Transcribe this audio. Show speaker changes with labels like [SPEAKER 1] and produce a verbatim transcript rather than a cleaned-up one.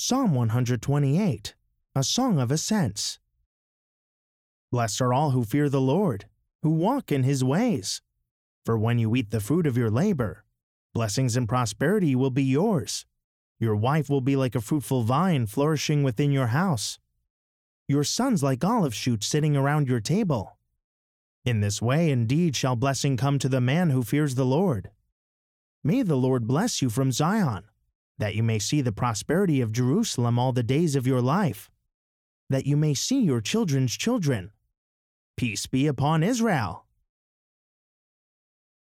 [SPEAKER 1] Psalm one hundred twenty-eight, a song of ascents. Blessed are all who fear the Lord, who walk in his ways. For when you eat the fruit of your labor, blessings and prosperity will be yours. Your wife will be like a fruitful vine flourishing within your house. Your sons like olive shoots sitting around your table. In this way indeed shall blessing come to the man who fears the Lord. May the Lord bless you from Zion, that you may see the prosperity of Jerusalem all the days of your life, that you may see your children's children. Peace be upon Israel.